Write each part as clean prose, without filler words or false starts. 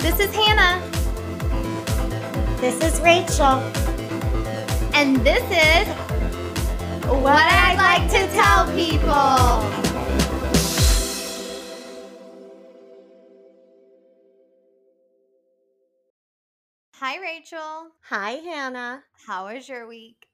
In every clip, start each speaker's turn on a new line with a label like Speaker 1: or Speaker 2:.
Speaker 1: This is Hannah.
Speaker 2: This is Rachel.
Speaker 1: And this is What I'd Like to Tell People. Hi, Rachel.
Speaker 2: Hi, Hannah.
Speaker 1: How was your week?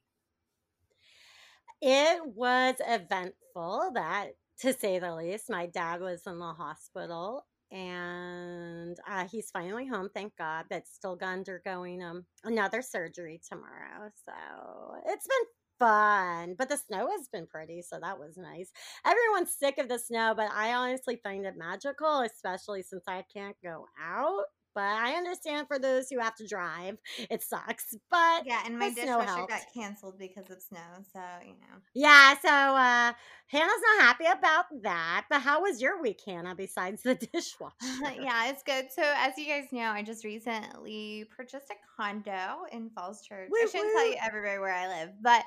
Speaker 2: It was eventful, that to say the least. My dad was in the hospital, and he's finally home, thank God, but still undergoing another surgery tomorrow. So it's been fun, but the snow has been pretty, so that was nice. Everyone's sick of the snow, but I honestly find it magical, especially since I can't go out. But I understand for those who have to drive, it sucks. But
Speaker 1: Yeah, and my
Speaker 2: the snow
Speaker 1: dishwasher
Speaker 2: helped.
Speaker 1: got canceled because of snow, so,
Speaker 2: Yeah, so Hannah's not happy about that. But how was your week, Hannah, besides the dishwasher?
Speaker 1: Yeah, it's good. So, as you guys know, I just recently purchased a condo in Falls Church. I
Speaker 2: Woot
Speaker 1: shouldn't tell you
Speaker 2: woot.
Speaker 1: everywhere where I live, but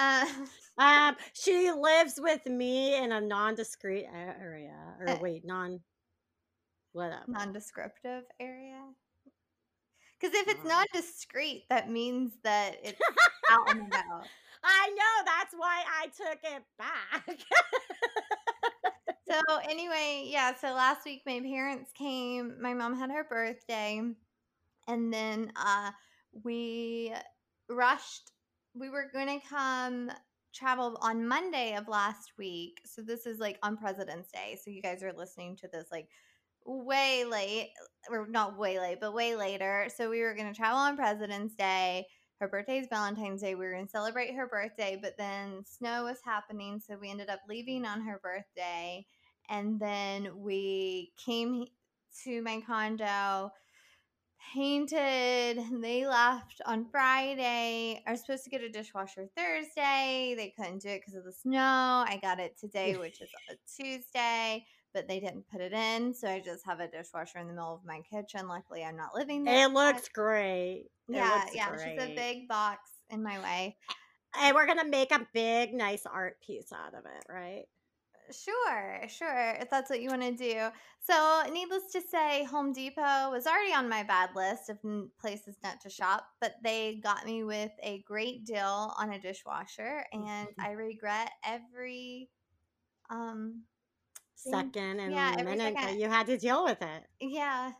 Speaker 2: She lives with me in a non-discrete area. Or wait, whatever.
Speaker 1: non-descriptive area. Because if it's non-discreet, that means that it's out and about.
Speaker 2: I know. That's why I took it back.
Speaker 1: So anyway, yeah. So last week my parents came. My mom had her birthday, and then we rushed. We were going to come travel on Monday of last week. So this is like on President's Day. So you guys are listening to this like way late, or not way late, but way later. So we were going to travel on President's Day. Her birthday is Valentine's Day. We were going to celebrate her birthday, but then snow was happening. So we ended up leaving on her birthday. And then we came to my condo, painted. They left on Friday. I was supposed to get a dishwasher Thursday. They couldn't do it because of the snow. I got it today, which is a Tuesday, but they didn't put it in. So I just have a dishwasher in the middle of my kitchen. Luckily, I'm not living there.
Speaker 2: It looks great.
Speaker 1: Yeah,
Speaker 2: It looks
Speaker 1: yeah.
Speaker 2: great.
Speaker 1: It's a big box in my way.
Speaker 2: And we're going to make a big, nice art piece out of it, right?
Speaker 1: Sure, if that's what you want to do. So, needless to say, Home Depot was already on my bad list of places not to shop, but they got me with a great deal on a dishwasher, and I regret every
Speaker 2: second and
Speaker 1: every
Speaker 2: minute
Speaker 1: second.
Speaker 2: that you had to deal with it.
Speaker 1: Yeah.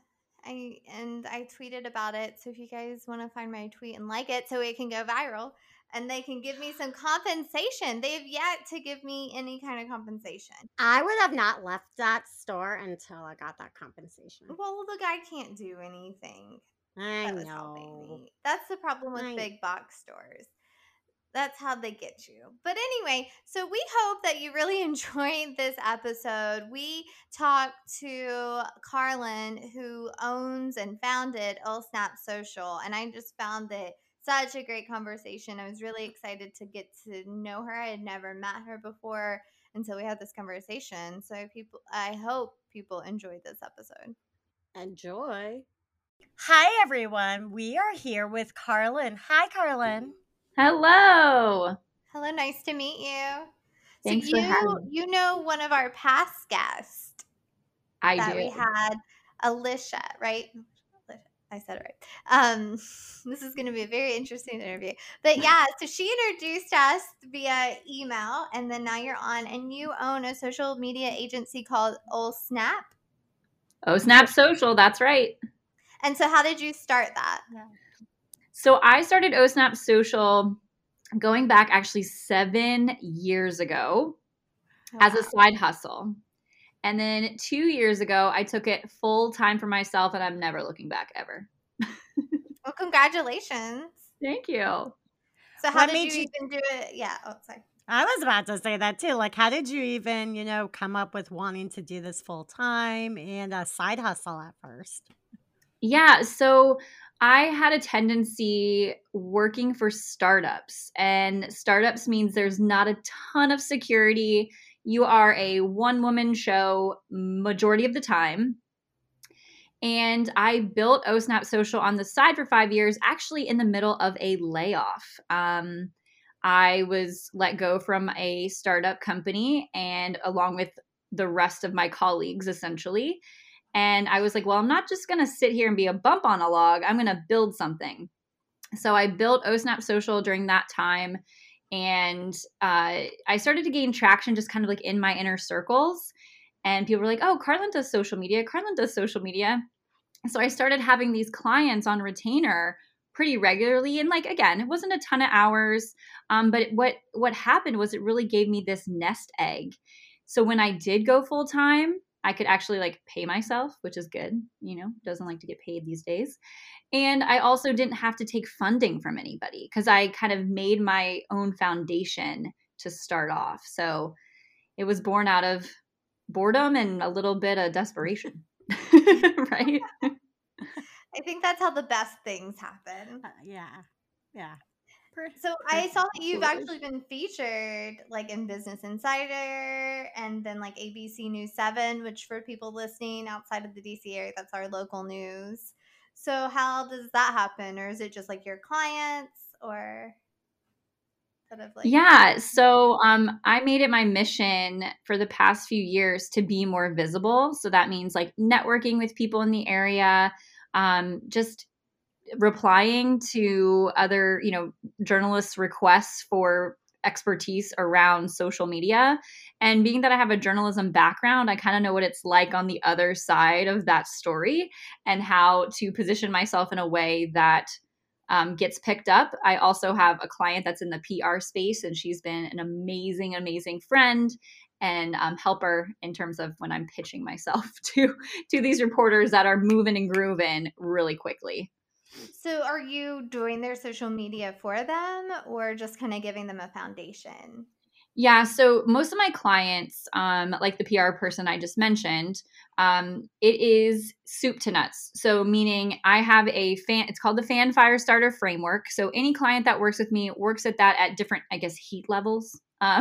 Speaker 1: I tweeted about it. So if you guys want to find my tweet and like it so it can go viral and they can give me some compensation. They have yet to give me any kind of compensation.
Speaker 2: I would have not left that store until I got that compensation.
Speaker 1: Well, the guy can't do anything.
Speaker 2: I
Speaker 1: That was helping me. That's the problem with big box stores. That's how they get you. But anyway, so we hope that you really enjoyed this episode. We talked to Carlin, who owns and founded Old Snap Social, and I just found it such a great conversation. I was really excited to get to know her. I had never met her before until we had this conversation. So I hope people enjoyed this episode.
Speaker 2: Enjoy. Hi, everyone. We are here with Carlin. Hi, Carlin.
Speaker 3: Hello.
Speaker 1: Hello, nice to meet you.
Speaker 3: Thanks for having me.
Speaker 1: You know one of our past guests.
Speaker 3: I
Speaker 1: that
Speaker 3: do.
Speaker 1: We had Alicia, right? I said it right. This is going to be a very interesting interview. But yeah, so she introduced us via email, and then now you're on, and you own a social media agency called Old Snap.
Speaker 3: Oh, Snap Social, that's right.
Speaker 1: And so how did you start that?
Speaker 3: Yeah. So I started Oh Snap Social going back actually 7 years ago as a side hustle. And then 2 years ago, I took it full time for myself, and I'm never looking back ever.
Speaker 1: Well, congratulations.
Speaker 3: Thank you.
Speaker 1: So how did you even do it? Yeah. Oh, sorry.
Speaker 2: I was about to say that too. Like, how did you even, come up with wanting to do this full time and a side hustle at first?
Speaker 3: Yeah. So I had a tendency working for startups, and startups means there's not a ton of security. You are a one-woman show majority of the time. And I built Oh Snap Social on the side for 5 years, actually in the middle of a layoff. I was let go from a startup company, and along with the rest of my colleagues, essentially. And I was like, well, I'm not just going to sit here and be a bump on a log. I'm going to build something. So I built OSNAP Social during that time. And I started to gain traction just kind of like in my inner circles. And people were like, oh, Carlin does social media. Carlin does social media. So I started having these clients on retainer pretty regularly. And like, again, it wasn't a ton of hours. But what happened was it really gave me this nest egg. So when I did go full time, I could actually like pay myself, which is good. Doesn't like to get paid these days. And I also didn't have to take funding from anybody because I kind of made my own foundation to start off. So it was born out of boredom and a little bit of desperation. Right?
Speaker 1: I think that's how the best things happen.
Speaker 2: Yeah.
Speaker 1: So I saw that you've actually been featured like in Business Insider and then like ABC News 7, which for people listening outside of the DC area, that's our local news. So how does that happen? Or is it just like your clients or sort of like?
Speaker 3: Yeah. So I made it my mission for the past few years to be more visible. So that means like networking with people in the area, just replying to other, journalists' requests for expertise around social media. And being that I have a journalism background, I kind of know what it's like on the other side of that story and how to position myself in a way that gets picked up. I also have a client that's in the PR space, and she's been an amazing, amazing friend and helper in terms of when I'm pitching myself to these reporters that are moving and grooving really quickly.
Speaker 1: So are you doing their social media for them or just kind of giving them a foundation?
Speaker 3: Yeah. So most of my clients, like the PR person I just mentioned, it is soup to nuts. So meaning I have it's called the Fan Fire Starter Framework. So any client that works with me works at that at different, I guess, heat levels.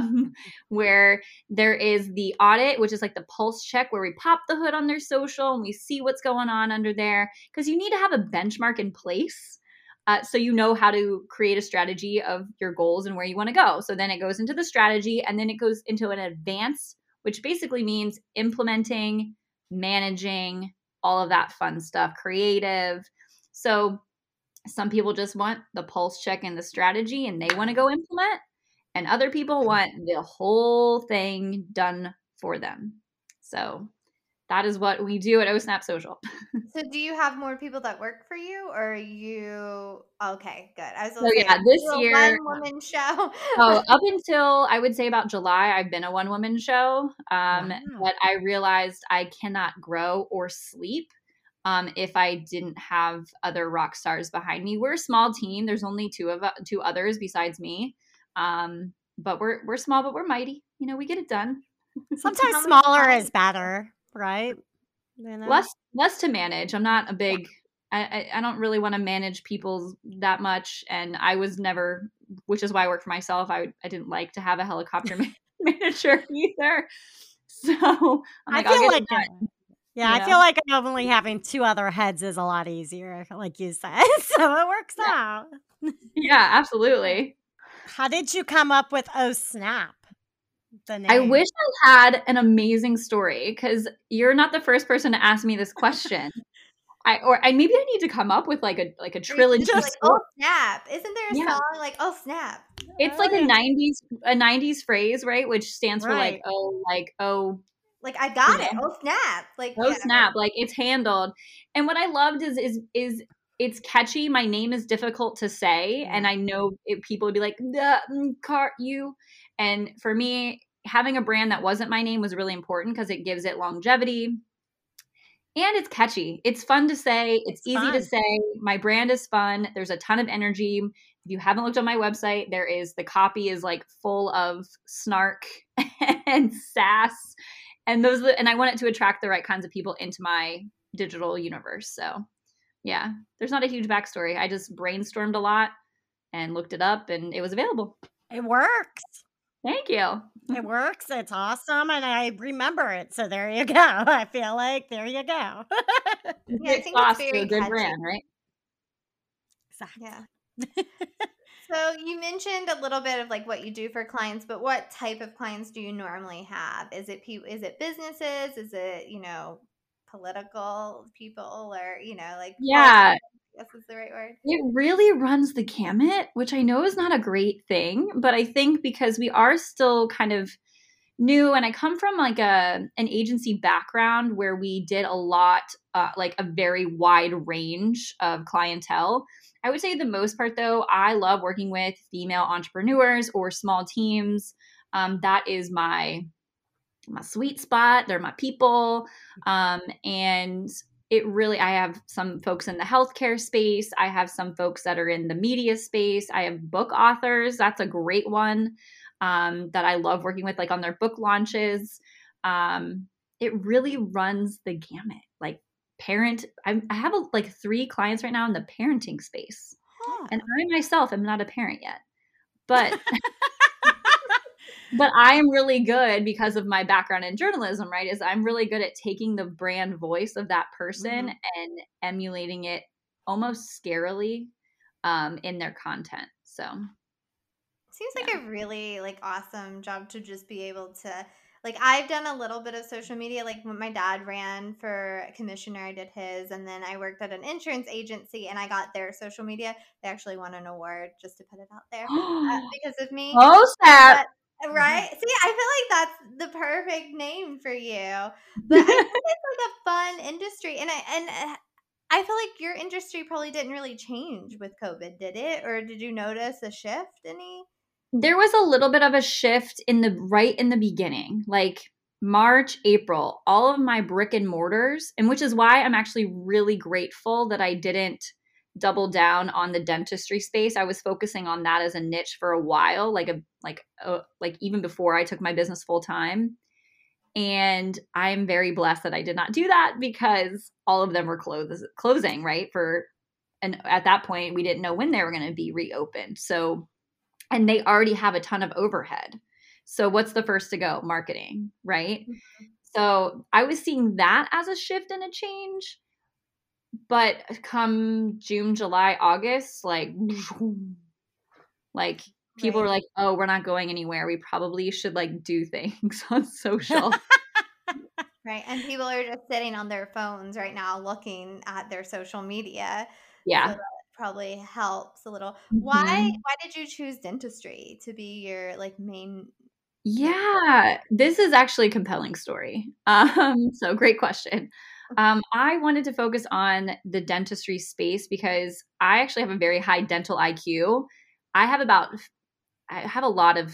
Speaker 3: Where there is the audit, which is like the pulse check where we pop the hood on their social and we see what's going on under there. Because you need to have a benchmark in place. So you know how to create a strategy of your goals and where you want to go. So then it goes into the strategy and then it goes into an advance, which basically means implementing, managing, all of that fun stuff, creative. So some people just want the pulse check and the strategy and they want to go implement. And other people want the whole thing done for them. So that is what we do at OSNAP Social.
Speaker 1: So do you have more people that work for you or are you okay, good. I was
Speaker 3: so yeah, this year
Speaker 1: one-woman show.
Speaker 3: up until I would say about July, I've been a one-woman show.
Speaker 2: Wow.
Speaker 3: But I realized I cannot grow or sleep if I didn't have other rock stars behind me. We're a small team. There's only two others besides me. But we're small, but we're mighty. We get it done.
Speaker 2: Sometimes smaller is better, right?
Speaker 3: Less to manage. I'm not a big. Yeah. I don't really want to manage people that much, and I was never, which is why I work for myself. I didn't like to have a helicopter manager either. So I'm like,
Speaker 2: I feel
Speaker 3: like
Speaker 2: I feel like only having two other heads is a lot easier, like you said. So it works out.
Speaker 3: Yeah, absolutely.
Speaker 2: How did you come up with OSNAP? The name?
Speaker 3: I wish I had an amazing story because you're not the first person to ask me this question. Maybe I need to come up with like a trilogy.
Speaker 1: Just like, oh snap! Isn't there a song like oh snap?
Speaker 3: It's like a 90s phrase, right? Which stands for like
Speaker 1: like I got it. Oh snap! Like
Speaker 3: snap! Like it's handled. And what I loved is it's catchy. My name is difficult to say, and I know people would be like, you. And for me, having a brand that wasn't my name was really important because it gives it longevity. And it's catchy. It's fun to say. It's easy to say. My brand is fun. There's a ton of energy. If you haven't looked on my website, the copy is like full of snark and sass. And I want it to attract the right kinds of people into my digital universe. So yeah, there's not a huge backstory. I just brainstormed a lot and looked it up and it was available.
Speaker 2: It works.
Speaker 3: Thank you.
Speaker 2: It works. It's awesome. And I remember it. So there you go. I feel like there you go.
Speaker 1: Yeah, I think it's very
Speaker 3: a good brand, right?
Speaker 2: Exactly.
Speaker 1: Yeah. So you mentioned a little bit of like what you do for clients, but what type of clients do you normally have? Is it businesses? Is it, political people or, like
Speaker 3: Yeah,
Speaker 1: politics, I guess is the right word.
Speaker 3: it really runs the gamut, which I know is not a great thing, but I think because we are still kind of new, and I come from like an agency background where we did a lot, like a very wide range of clientele. I would say the most part though, I love working with female entrepreneurs or small teams. That is my sweet spot. They're my people. And it really, I have some folks in the healthcare space. I have some folks that are in the media space. I have book authors. That's a great one that I love working with, like on their book launches. It really runs the gamut. Like I have like 3 clients right now in the parenting space.
Speaker 1: Huh.
Speaker 3: And I myself am not a parent yet, but but I am really good because of my background in journalism, right? Is I'm really good at taking the brand voice of that person and emulating it almost scarily in their content. So
Speaker 1: Seems like a really like awesome job to just be able to like I've done a little bit of social media like when my dad ran for a commissioner I did his and then I worked at an insurance agency and I got their social media. They actually won an award just to put it out there because of me.
Speaker 3: oh snap.
Speaker 1: Right? See, I feel like that's the perfect name for you. But I think it's like a fun industry and I feel like your industry probably didn't really change with COVID, did it? Or did you notice a shift any?
Speaker 3: There was a little bit of a shift in the beginning, like March, April, all of my brick and mortars, and which is why I'm actually really grateful that I didn't double down on the dentistry space. I was focusing on that as a niche for a while, like even before I took my business full time. And I'm very blessed that I did not do that because all of them were closing, right? And at that point, we didn't know when they were going to be reopened. So, and they already have a ton of overhead. So what's the first to go? Marketing, right? Mm-hmm. So I was seeing that as a shift and a change. But come June, July, August, like people are like, oh, we're not going anywhere. We probably should like do things on social.
Speaker 1: Right. And people are just sitting on their phones right now looking at their social media.
Speaker 3: Yeah.
Speaker 1: So that probably helps a little. Mm-hmm. Why did you choose dentistry to be your like main?
Speaker 3: Yeah, this is actually a compelling story. So great question. I wanted to focus on the dentistry space because I actually have a very high dental IQ. I have a lot of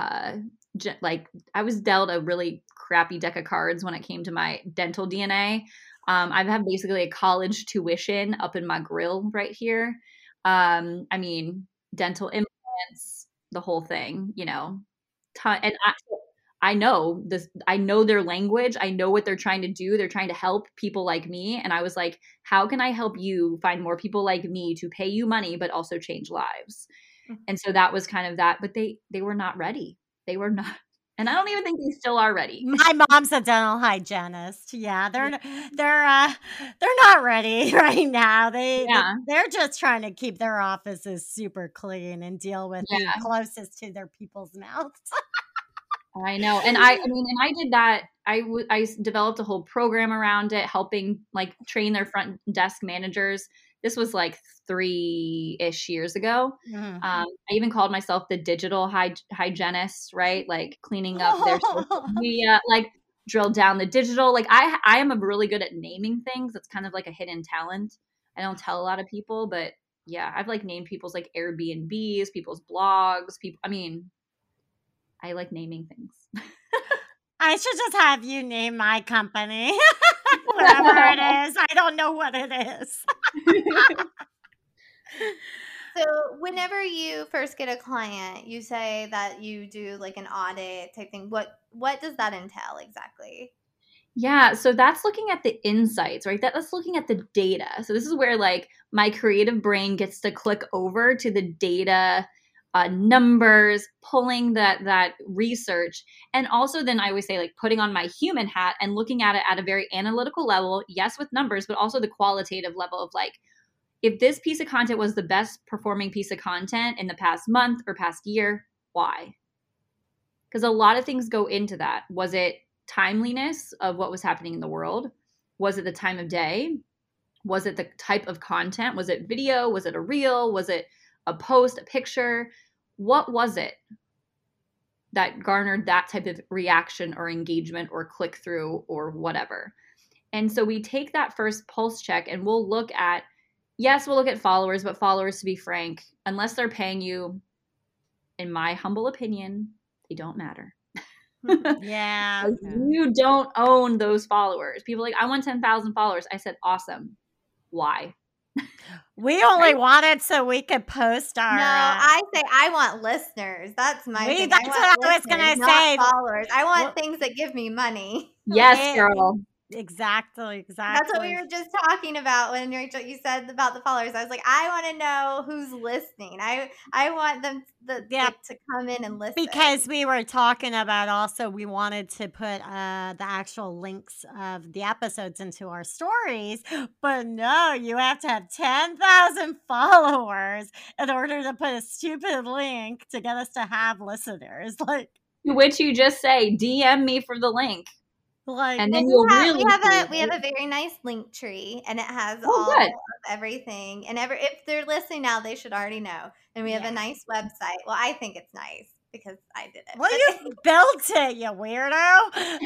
Speaker 3: like I was dealt a really crappy deck of cards when it came to my dental DNA. I have basically a college tuition up in my grill right here. I mean, dental implants, the whole thing, and I know this. I know their language. I know what they're trying to do. They're trying to help people like me. And I was like, how can I help you find more people like me to pay you money, but also change lives? And so that was kind of that. But they were not ready. They were not. And I don't even think they still are ready.
Speaker 2: My mom's a dental hygienist. Yeah, they're not ready right now. They're just trying to keep their offices super clean and deal with the closest to their people's mouths.
Speaker 3: I know. And I did that. I developed a whole program around it, helping like train their front desk managers. This was like 3-ish years ago. Mm-hmm. I even called myself the digital hygienist, right? Like cleaning up their social media, like drill down the digital. Like I am really good at naming things. It's kind of like a hidden talent. I don't tell a lot of people, but yeah, I've like named people's like Airbnbs, people's blogs, I like naming things.
Speaker 2: I should just have you name my company. Whatever it is. I don't know what it is.
Speaker 1: So whenever you first get a client, you say that you do like an audit type thing. What does that entail exactly?
Speaker 3: Yeah, so that's looking at the insights, right? That's looking at the data. So this is where like my creative brain gets to click over to the data, numbers, pulling that research. And also then I always say like putting on my human hat and looking at it at a very analytical level, yes, with numbers, but also the qualitative level of like, if this piece of content was the best performing piece of content in the past month or past year, why? Because a lot of things go into that. Was it timeliness of what was happening in the world? Was it the time of day? Was it the type of content? Was it video? Was it a reel? Was it a post, a picture? What was it that garnered that type of reaction or engagement or click through or whatever? And so we take that first pulse check and we'll look at, yes, we'll look at followers, but followers, to be frank, unless they're paying you, in my humble opinion, they don't matter.
Speaker 2: Yeah.
Speaker 3: Like, you don't own those followers. People are like, I want 10,000 followers. I said, awesome. Why?
Speaker 2: We only want it so we could post our.
Speaker 1: No, I say I want listeners. That's my thing.
Speaker 2: That's what I was gonna say.
Speaker 1: Followers. I want things that give me money.
Speaker 3: Yes, girl.
Speaker 2: Exactly.
Speaker 1: That's what we were just talking about when Rachel, you said about the followers. I was like, I want to know who's listening. I want them to come in and listen.
Speaker 2: Because we were talking about also we wanted to put the actual links of the episodes into our stories, but no, you have to have 10,000 followers in order to put a stupid link to get us to have listeners. Like,
Speaker 3: to which you just say, DM me for the link.
Speaker 2: Like,
Speaker 3: and then
Speaker 1: we have a very nice link tree, and it has all
Speaker 3: good.
Speaker 1: of everything. And if they're listening now, they should already know. And we have a nice website. Well, I think it's nice because I did it.
Speaker 2: Well, you built it, you weirdo.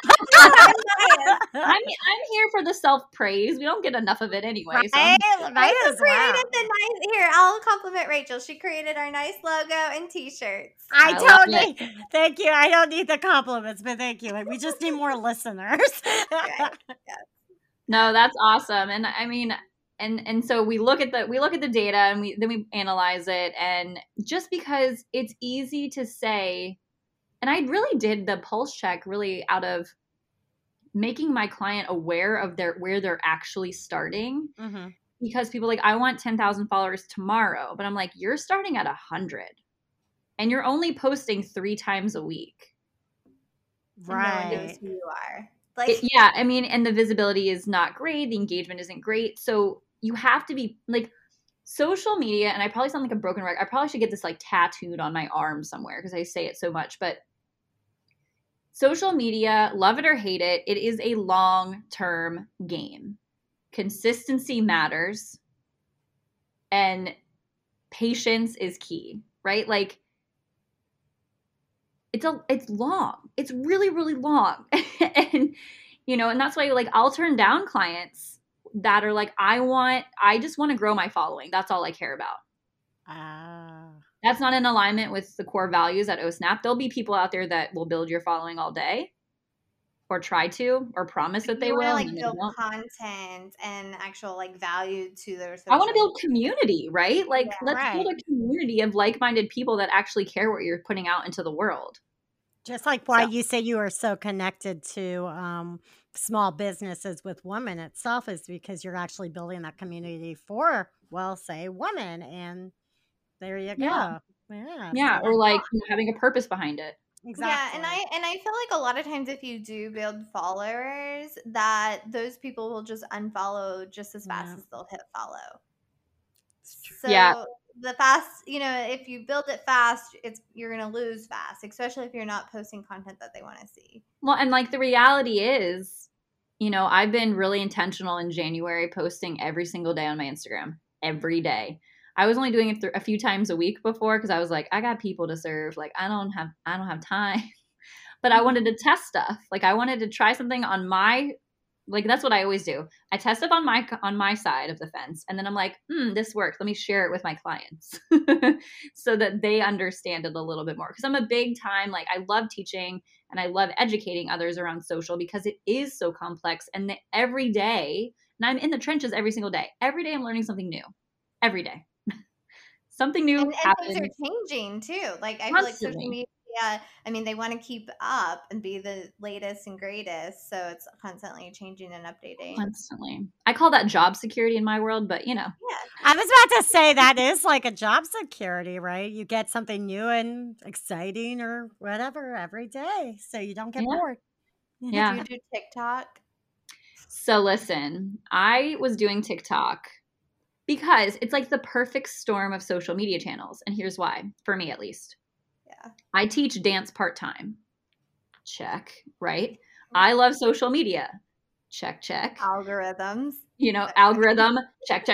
Speaker 3: I'm here for the self-praise. We don't get enough of it anyway.
Speaker 2: Right?
Speaker 3: So
Speaker 1: I created the nice. Here, I'll compliment Rachel. She created our nice logo and T-shirts.
Speaker 2: I don't need. Thank you. I don't need the compliments, but thank you. We just need more listeners.
Speaker 1: Right. Yes.
Speaker 3: No, that's awesome. And I mean, and so we look at the data and we analyze it. And just because it's easy to say, and I really did the pulse check really out of making my client aware of where they're actually starting.
Speaker 2: Mm-hmm.
Speaker 3: Because people are like, I want 10,000 followers tomorrow. But I'm like, you're starting at 100 and you're only posting 3 times a week.
Speaker 1: Right. No one knows who you are.
Speaker 3: I mean, and the visibility is not great. The engagement isn't great. So you have to be like social media. And I probably sound like a broken record. I probably should get this like tattooed on my arm somewhere because I say it so much. But social media, love it or hate it, it is a long-term game. Consistency matters. And patience is key, right? Like, it's long. It's really, really long. And, and that's why like I'll turn down clients that are like, I just want to grow my following. That's all I care about. That's not in alignment with the core values at OSNAP. There'll be people out there that will build your following all day or try to or promise that they will.
Speaker 1: Like build content and actual like value to their social
Speaker 3: I want to build community, right? Like let's build a community of like-minded people that actually care what you're putting out into the world.
Speaker 2: Just like why you say you are so connected to small businesses with women itself is because you're actually building that community for, well, say women. And there you go.
Speaker 3: Yeah. Or like having a purpose behind it.
Speaker 1: Exactly. Yeah, and I feel like a lot of times if you do build followers, that those people will just unfollow just as fast as they'll hit follow. So the fast, if you build it fast, you're gonna lose fast, especially if you're not posting content that they want to see.
Speaker 3: Well, and like the reality is, I've been really intentional in January posting every single day on my Instagram, every day. I was only doing it a few times a week before because I was like, I got people to serve. Like, I don't have time. But I wanted to test stuff. Like, I wanted to try something on that's what I always do. I test stuff on my side of the fence. And then I'm like, this works. Let me share it with my clients so that they understand it a little bit more. Because I'm a big time, like, I love teaching and I love educating others around social because it is so complex. And every day, and I'm in the trenches every single day. Every day I'm learning something new. Every day. Something new happens.
Speaker 1: And things are changing too. Like I feel like social media, I mean, they want to keep up and be the latest and greatest. So it's constantly changing and updating.
Speaker 3: Constantly. I call that job security in my world, but
Speaker 2: Yeah. I was about to say that is like a job security, right? You get something new and exciting or whatever every day. So you don't get bored.
Speaker 3: Yeah.
Speaker 1: Did you do TikTok?
Speaker 3: So listen, I was doing TikTok because it's like the perfect storm of social media channels. And here's why, for me at least.
Speaker 1: Yeah.
Speaker 3: I teach dance part-time. Check, right? I love social media. check.
Speaker 1: Algorithms.
Speaker 3: Algorithm, check.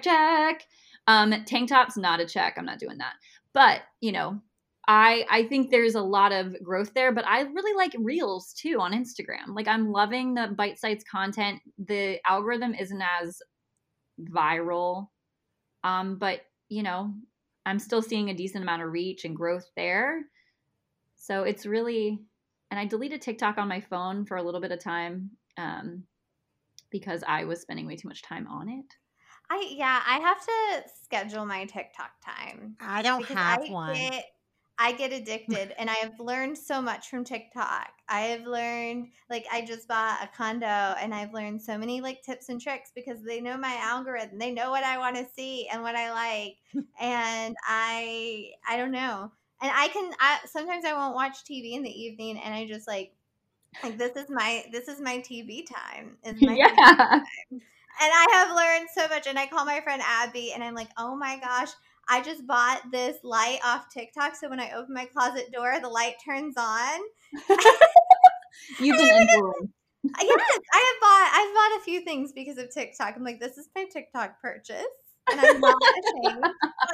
Speaker 3: Tank tops, not a check. I'm not doing that. But, I think there's a lot of growth there, but I really like reels too on Instagram. Like, I'm loving the bite-sized content. The algorithm isn't as viral, but I'm still seeing a decent amount of reach and growth there. So it's really, and I deleted TikTok on my phone for a little bit of time because I was spending way too much time on it.
Speaker 1: I have to schedule my TikTok time.
Speaker 2: I don't have one.
Speaker 1: I get addicted, and I have learned so much from TikTok. I have learned, like, I just bought a condo, and I've learned so many, like, tips and tricks because they know my algorithm. They know what I want to see and what I like, and I don't know. And sometimes I won't watch TV in the evening, and I just like this is my TV time. Is my TV time. And I have learned so much. And I call my friend Abby, and I'm like, oh my gosh, I just bought this light off TikTok. So when I open my closet door, the light turns on.
Speaker 3: You've been influenced.
Speaker 1: Yes, I've bought a few things because of TikTok. I'm like, this is my TikTok purchase, and I'm not ashamed.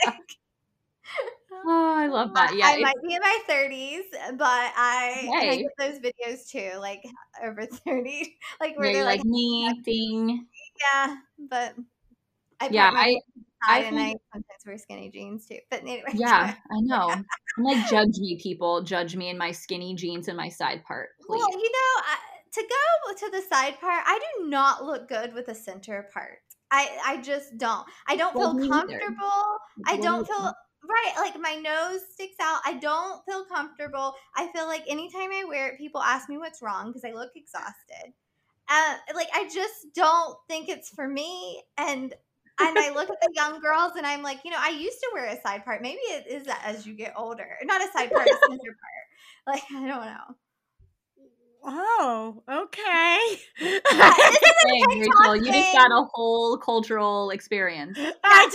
Speaker 3: Oh, I love that. Yeah,
Speaker 1: I might be in my 30s, but I get those videos too, like over 30, like where they're like
Speaker 3: me thing.
Speaker 1: Yeah, but I sometimes wear skinny jeans too. But anyway,
Speaker 3: yeah, I know. I'm like, judge me, people. Judge me in my skinny jeans and my side part, please.
Speaker 1: Well, to go to the side part, I do not look good with a center part. I just don't. I don't feel comfortable. I don't feel right. Like, my nose sticks out. I don't feel comfortable. I feel like anytime I wear it, people ask me what's wrong because I look exhausted. Like, I just don't think it's for me. And I look at the young girls, and I'm like, I used to wear a side part. Maybe it is that as you get older. Not a side part, a center part. Like, I don't know.
Speaker 2: Oh, okay.
Speaker 3: Rachel, you just got a whole cultural experience.
Speaker 2: I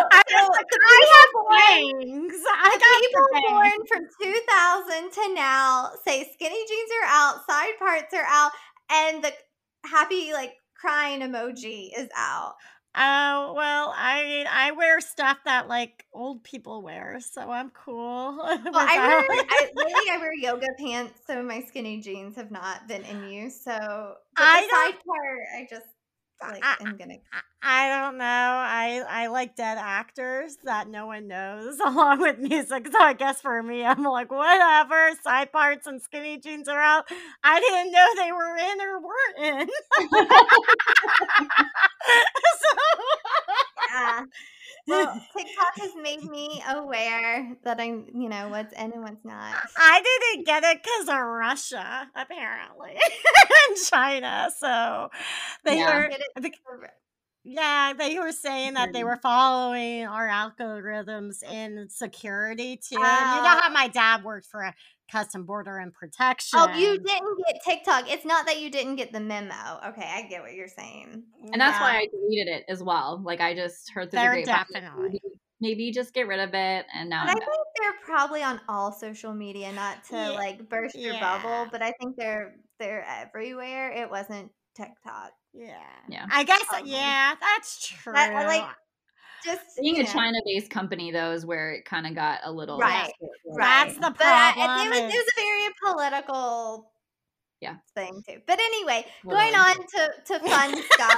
Speaker 2: have things.
Speaker 1: People born from 2000 to now say skinny jeans are out, side parts are out, and the happy, like, crying emoji is out.
Speaker 2: Oh, well, I wear stuff that, like, old people wear, so I'm cool.
Speaker 1: Well, I wear yoga pants, so my skinny jeans have not been in use. So the side part, I just am gonna.
Speaker 2: I don't know. I like dead actors that no one knows along with music. So I guess for me, I'm like, whatever. Side parts and skinny jeans are out. I didn't know they were in or weren't in.
Speaker 1: Yeah. Well, TikTok has made me aware that I'm, what's in and what's not.
Speaker 2: I didn't get it because of Russia, apparently, and China. So they were saying that they were following our algorithms in security too. And you know how my dad worked for a custom border and protection.
Speaker 1: Oh, you didn't get TikTok. It's not that you didn't get the memo. Okay, I get what you're saying.
Speaker 3: And that's why I deleted it as well. Like, I just heard through the grapevine.
Speaker 2: Definitely.
Speaker 3: Maybe just get rid of it. And now
Speaker 1: I think they're probably on all social media, not to like burst your bubble, but I think they're everywhere. It wasn't TikTok.
Speaker 2: Yeah. I guess. Yeah, that's true.
Speaker 1: Just
Speaker 3: being a China-based company, though, is where it kind of got a little
Speaker 1: right.
Speaker 2: That's the problem.
Speaker 1: But it was a very political thing too. But anyway, going on to fun stuff.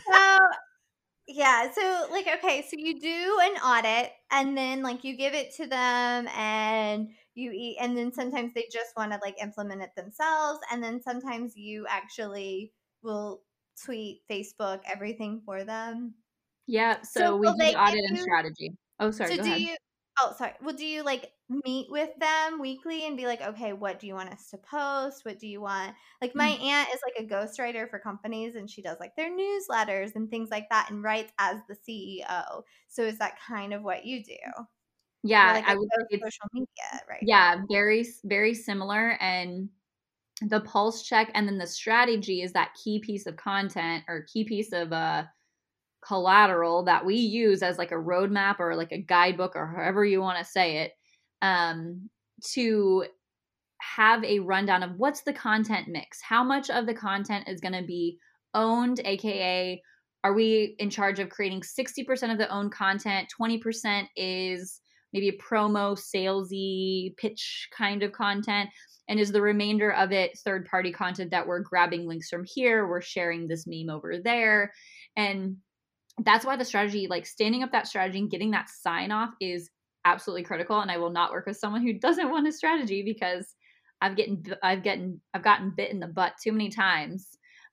Speaker 1: So like, okay, so you do an audit, and then like you give it to them, and you eat, and then sometimes they just want to like implement it themselves, and then sometimes you actually will tweet, Facebook, everything for them.
Speaker 3: Yeah, so we do audit and strategy. Oh, sorry, go ahead.
Speaker 1: Well, do you like meet with them weekly and be like, okay, what do you want us to post? What do you want? Like, my aunt is like a ghostwriter for companies, and she does like their newsletters and things like that and writes as the CEO. So is that kind of what you do?
Speaker 3: Yeah,
Speaker 1: like
Speaker 3: I would say
Speaker 1: social media, right?
Speaker 3: Yeah, very, very similar. And the pulse check and then the strategy is that key piece of content or key piece of collateral that we use as like a roadmap or like a guidebook or however you want to say it, to have a rundown of what's the content mix, how much of the content is going to be owned, AKA, are we in charge of creating 60% of the owned content? 20% is maybe a promo, salesy, pitch kind of content. And is the remainder of it third-party content that we're grabbing links from here, we're sharing this meme over there. And that's why the strategy, like standing up that strategy and getting that sign off is absolutely critical. And I will not work with someone who doesn't want a strategy, because I've gotten bit in the butt too many times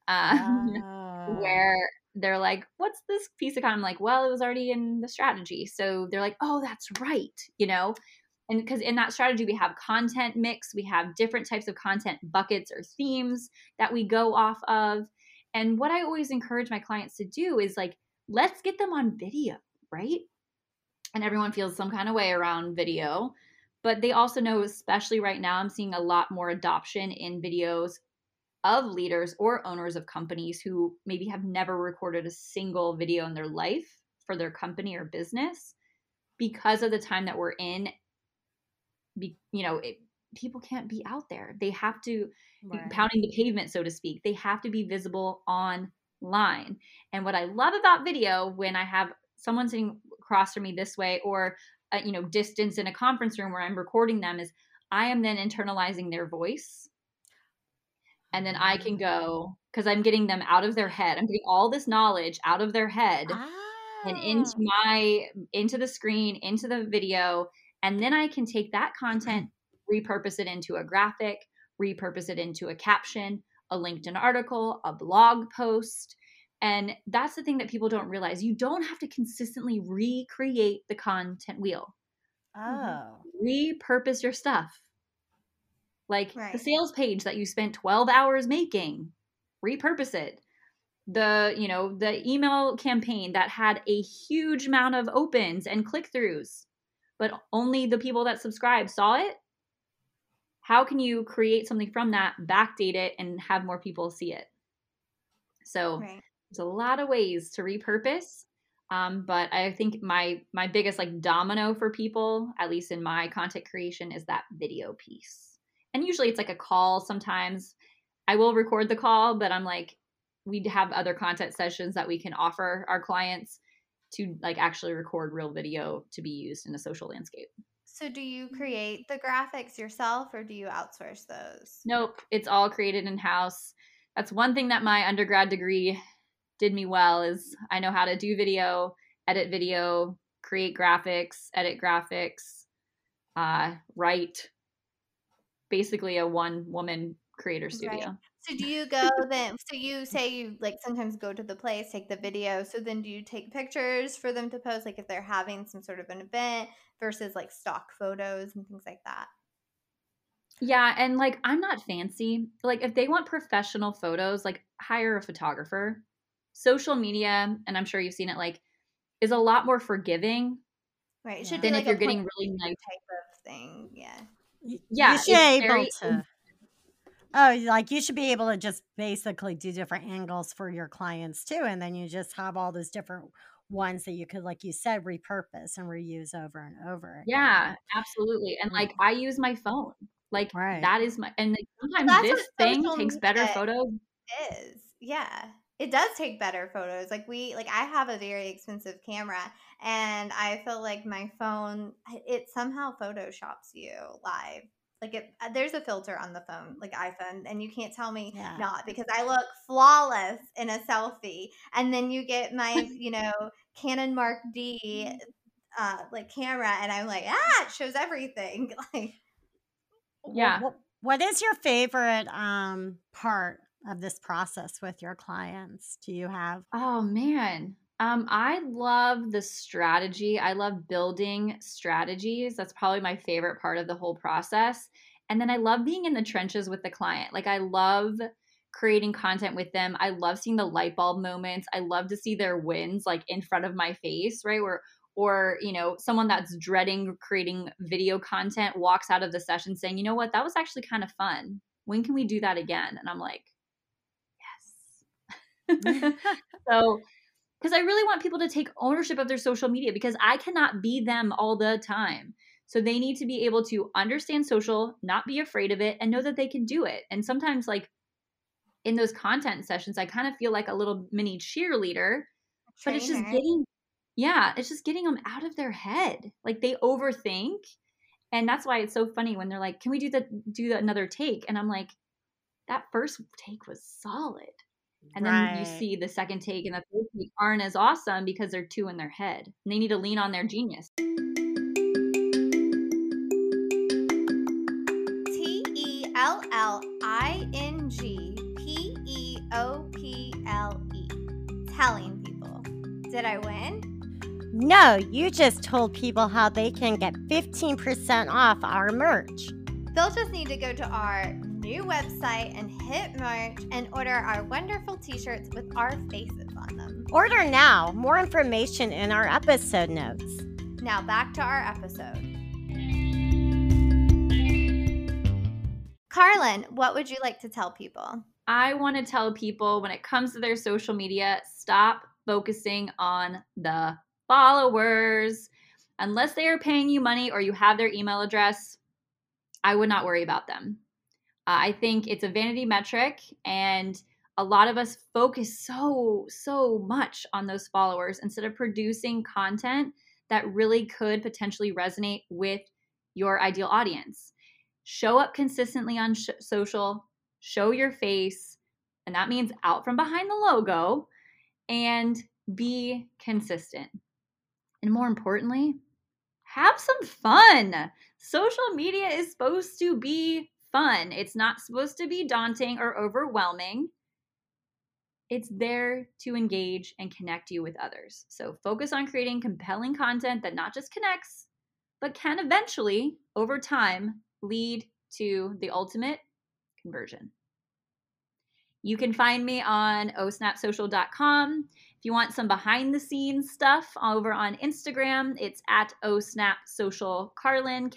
Speaker 3: where they're like, what's this piece of content? I'm like, well, it was already in the strategy. So they're like, oh, that's right. And because in that strategy, we have content mix, we have different types of content buckets or themes that we go off of. And what I always encourage my clients to do is like, let's get them on video, right? And everyone feels some kind of way around video, but they also know, especially right now, I'm seeing a lot more adoption in videos of leaders or owners of companies who maybe have never recorded a single video in their life for their company or business because of the time that we're in. People can't be out there. They have to be pounding the pavement, so to speak. They have to be visible online. And what I love about video, when I have someone sitting across from me this way, or distance in a conference room where I'm recording them, is I am then internalizing their voice. And then I can go, because I'm getting them out of their head. I'm getting all this knowledge out of their head and into the screen, into the video. And then I can take that content, repurpose it into a graphic, repurpose it into a caption, a LinkedIn article, a blog post. And that's the thing that people don't realize. You don't have to consistently recreate the content wheel. Repurpose your stuff. Like the sales page that you spent 12 hours making, repurpose it. The email campaign that had a huge amount of opens and click-throughs, but only the people that subscribed saw it. How can you create something from that, backdate it, and have more people see it? So there's a lot of ways to repurpose. But I think my biggest like domino for people, at least in my content creation, is that video piece. And usually it's like a call. Sometimes I will record the call, but I'm like, we have other content sessions that we can offer our clients to like actually record real video to be used in a social landscape.
Speaker 1: So do you create the graphics yourself, or do you outsource those?
Speaker 3: Nope. It's all created in-house. That's one thing that my undergrad degree did me well, is I know how to do video, edit video, create graphics, edit graphics, write. Basically a one-woman creator studio.
Speaker 1: Right. So do you go then, so you say you like sometimes go to the place, take the video. So then do you take pictures for them to post, like if they're having some sort of an event, versus like stock photos and things like that?
Speaker 3: Yeah. And like, I'm not fancy. Like if they want professional photos, like hire a photographer. Social media, and I'm sure you've seen it, like is a lot more forgiving.
Speaker 1: Right. It should
Speaker 3: than
Speaker 1: be like
Speaker 3: if you're
Speaker 1: a
Speaker 3: getting really nice
Speaker 1: type of thing. Yeah.
Speaker 2: You should be able to. Like you should be able to just basically do different angles for your clients too, and then you just have all those different ones that you could, like you said, repurpose and reuse over and over again.
Speaker 3: Yeah, absolutely. And like I use my phone. Like that is my, and like, sometimes this thing takes better photos.
Speaker 1: Yeah. It does take better photos. Like I have a very expensive camera, and I feel like my phone, it somehow photoshops you live. Like there's a filter on the phone, like iPhone, and you can't tell me not, because I look flawless in a selfie. And then you get my, Canon Mark D, like camera, and I'm like, it shows everything. Like,
Speaker 2: what is your favorite part of this process with your clients? Do you have?
Speaker 3: Oh man. I love the strategy. I love building strategies. That's probably my favorite part of the whole process. And then I love being in the trenches with the client. Like I love creating content with them. I love seeing the light bulb moments. I love to see their wins like in front of my face, right? Or someone that's dreading creating video content walks out of the session saying, you know what, that was actually kind of fun. When can we do that again? And I'm like, yes. So, because I really want people to take ownership of their social media, because I cannot be them all the time. So they need to be able to understand social, not be afraid of it, and know that they can do it. And sometimes like in those content sessions, I kind of feel like a little mini cheerleader, but it's just
Speaker 1: Trainer.
Speaker 3: it's just getting them out of their head. Like they overthink. And that's why it's so funny when they're like, can we do another take? And I'm like, that first take was solid. And then you
Speaker 2: Right.
Speaker 3: see the second take and the third take aren't as awesome because they're too in their head. And they need to lean on their genius.
Speaker 1: TELLINGPEOPLE. Telling people. Did I win?
Speaker 2: No, you just told people how they can get 15% off our merch.
Speaker 1: They'll just need to go to our new website and hit merch and order our wonderful t-shirts with our faces on them.
Speaker 2: Order now. More information in our episode notes.
Speaker 1: Now back to our episode. Carlin, what would you like to tell people?
Speaker 3: I want to tell people when it comes to their social media, stop focusing on the followers. Unless they are paying you money or you have their email address, I would not worry about them. I think it's a vanity metric, and a lot of us focus so much on those followers instead of producing content that really could potentially resonate with your ideal audience. Show up consistently on social, show your face, and that means out from behind the logo, and be consistent. And more importantly, have some fun. Social media is supposed to be fun. It's not supposed to be daunting or overwhelming. It's there to engage and connect you with others. So focus on creating compelling content that not just connects, but can eventually, over time, lead to the ultimate conversion. You can find me on osnapsocial.com. If you want some behind the scenes stuff over on Instagram, it's at osnapsocialcarlyn,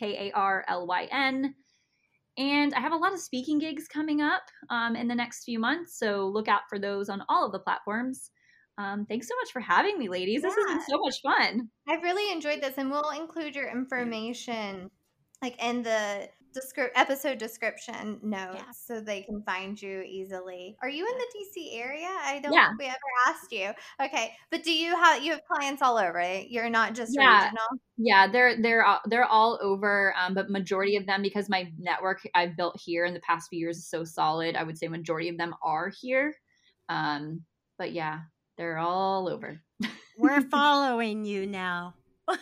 Speaker 3: Karlyn. And I have a lot of speaking gigs coming up in the next few months, so look out for those on all of the platforms. Thanks so much for having me, ladies. This has been so much fun.
Speaker 1: I've really enjoyed this, and we'll include your information like in the episode description notes so they can find you easily. Are you in the DC area? I don't think we ever asked you. Okay, but do you have clients all over, right? You're not just regional?
Speaker 3: Yeah, they're all over, but majority of them, because my network I've built here in the past few years is so solid, I would say majority of them are here. But yeah, they're all over.
Speaker 2: We're following you now.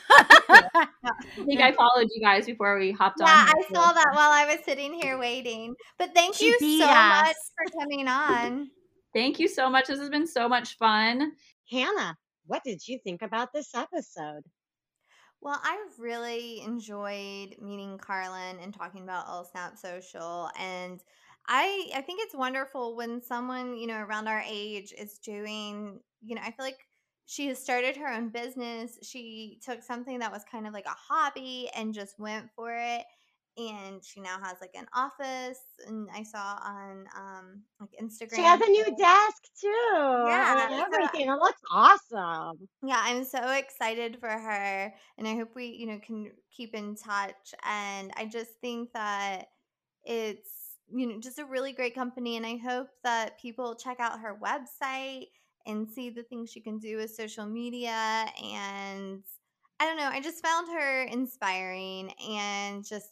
Speaker 3: I think I followed you guys before we hopped on.
Speaker 1: Yeah, I saw that while I was sitting here waiting. But thank you so much for coming on.
Speaker 3: Thank you so much. This has been so much fun.
Speaker 2: Hannah, what did you think about this episode?
Speaker 1: Well, I really enjoyed meeting Carlin and talking about All Snap Social. And I think it's wonderful when someone, around our age is doing, I feel like she has started her own business. She took something that was kind of like a hobby and just went for it. And she now has like an office, and I saw on like Instagram.
Speaker 2: She has a new desk too.
Speaker 1: Yeah,
Speaker 2: and everything. It looks awesome.
Speaker 1: Yeah, I'm so excited for her, and I hope we, can keep in touch. And I just think that it's, just a really great company, and I hope that people check out her website and see the things she can do with social media. And I don't know, I just found her inspiring and just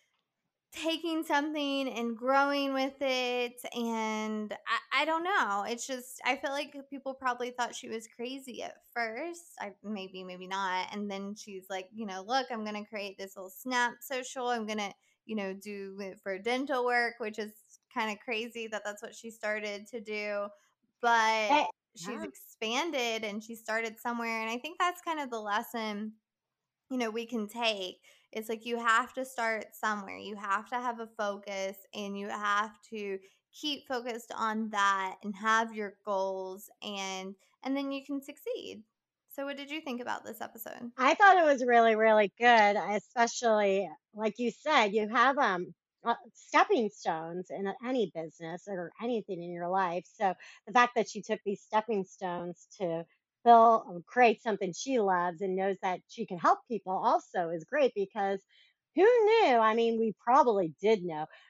Speaker 1: taking something and growing with it. And I don't know, it's just, I feel like people probably thought she was crazy at first. Maybe not. And then she's like, look, I'm gonna create this little Snap Social. I'm gonna do it for dental work, which is kind of crazy that that's what she started to do. But she's expanded and she started somewhere, and I think that's kind of the lesson we can take. It's like you have to start somewhere. You have to have a focus, and you have to keep focused on that and have your goals, and then you can succeed. So what did you think about this episode?
Speaker 2: I thought it was really, really good, especially like you said, you have stepping stones in any business or anything in your life. So the fact that she took these stepping stones to create something she loves and knows that she can help people also is great, because who knew? I mean, we probably did know,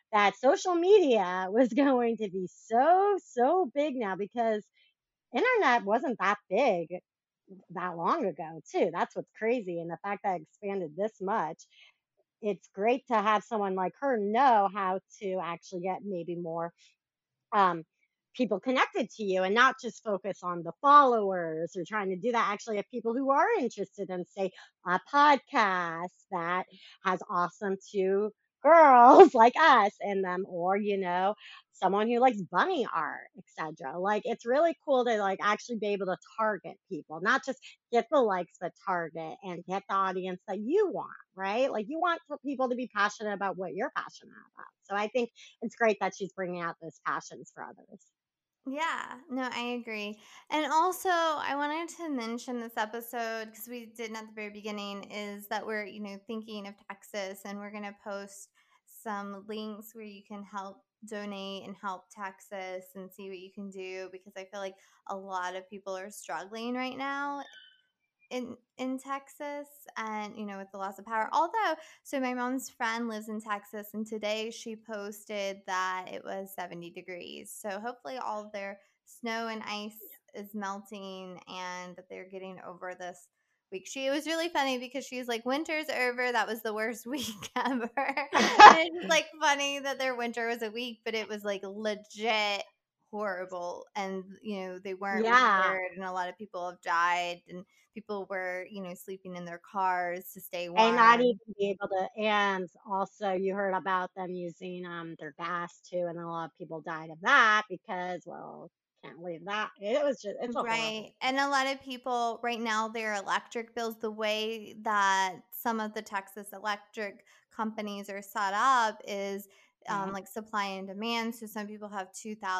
Speaker 2: that social media was going to be so big now, because internet wasn't that big that long ago too. That's what's crazy. And the fact that it expanded this much, it's great to have someone like her know how to actually get maybe more um, people connected to you, and not just focus on the followers or trying to do that. Actually have people who are interested in, say, a podcast that has awesome two girls like us in them, or someone who likes bunny art, etc. Like, it's really cool to like actually be able to target people, not just get the likes, but target and get the audience that you want, right? Like, you want people to be passionate about what you're passionate about. So I think it's great that she's bringing out those passions for others.
Speaker 1: Yeah, no, I agree. And also, I wanted to mention this episode because we didn't at the very beginning, is that we're, thinking of Texas, and we're going to post some links where you can help donate and help Texas and see what you can do, because I feel like a lot of people are struggling right now in Texas, and with the loss of power. Although, so my mom's friend lives in Texas, and today she posted that it was 70 degrees. So hopefully all of their snow and ice is melting and that they're getting over this week. It was really funny because she's like, winter's over. That was the worst week ever. And it's like funny that their winter was a week, but it was like legit horrible. And they weren't prepared, and a lot of people have died, and people were sleeping in their cars to stay warm,
Speaker 2: and not even be able to. And also, you heard about them using their gas too, and a lot of people died of that because, well, can't leave that. It's a horrible.
Speaker 1: Right. And a lot of people right now, their electric bills, the way that some of the Texas electric companies are set up is like supply and demand. So some people have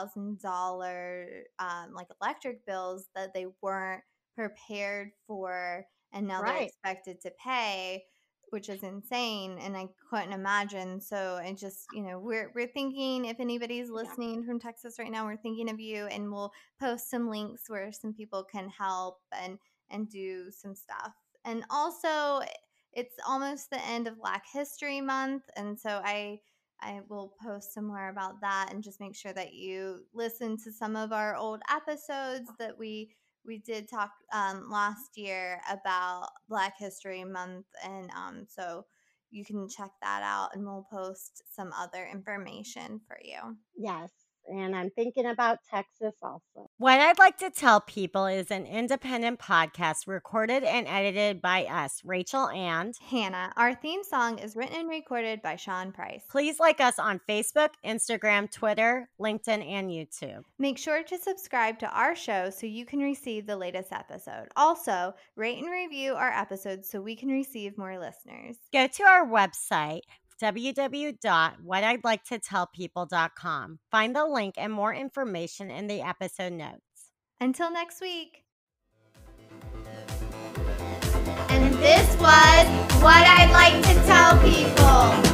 Speaker 1: $2,000 like electric bills that they weren't prepared for, and now they're expected to pay, which is insane, and I couldn't imagine. So I just, we're thinking, if anybody's listening from Texas right now, we're thinking of you, and we'll post some links where some people can help and do some stuff. And also, it's almost the end of Black History Month, and so I will post some more about that, and just make sure that you listen to some of our old episodes that we did talk last year about Black History Month, and so you can check that out, and we'll post some other information for you.
Speaker 2: Yes. And I'm thinking about Texas also.
Speaker 4: What I'd Like to Tell People is an independent podcast recorded and edited by us, Rachel and
Speaker 1: Hannah. Our theme song is written and recorded by Sean Price.
Speaker 4: Please like us on Facebook, Instagram, Twitter, LinkedIn, and YouTube.
Speaker 1: Make sure to subscribe to our show so you can receive the latest episode. Also, rate and review our episodes so we can receive more listeners.
Speaker 4: Go to our website, www.whatidliketotellpeople.com. Find the link and more information in the episode notes.
Speaker 1: Until next week. And this was What I'd Like to Tell People.